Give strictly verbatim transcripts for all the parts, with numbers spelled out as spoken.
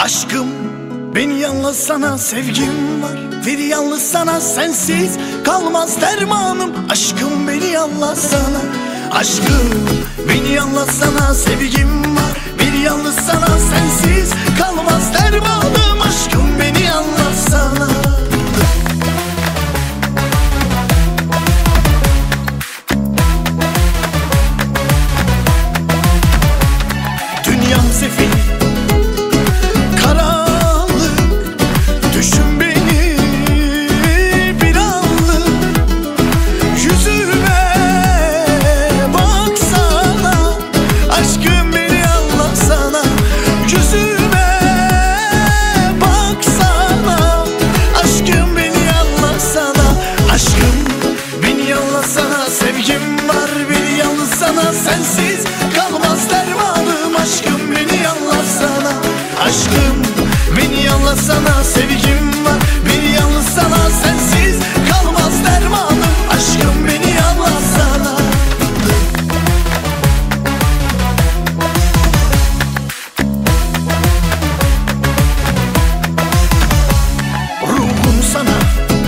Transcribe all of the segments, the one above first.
Aşkım beni yalnız sana, sevgim var bir yalnız sana, sensiz kalmaz dermanım. Aşkım beni yalnız sana, aşkım beni yalnız sana, sevgim var bir yalnız sana, sensiz kalmaz dermanım. Aşkım beni yalnız sana. Dünyam sefil, sensiz kalmaz dermanım. Aşkım beni yalnız sana, aşkım beni yalnız sana, sevgim var bir yalnız sana, sensiz kalmaz dermanım. Aşkım beni yalnız sana. Ruhum sana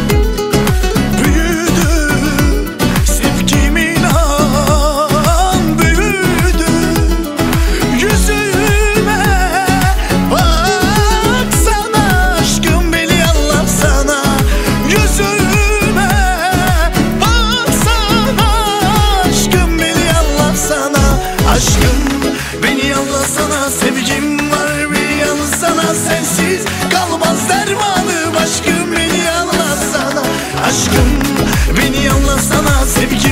sevgim var bir yalnız sana, sensiz kalmaz dermanım. Aşkım beni yalnız sana, aşkım beni yalnız sana, sevgim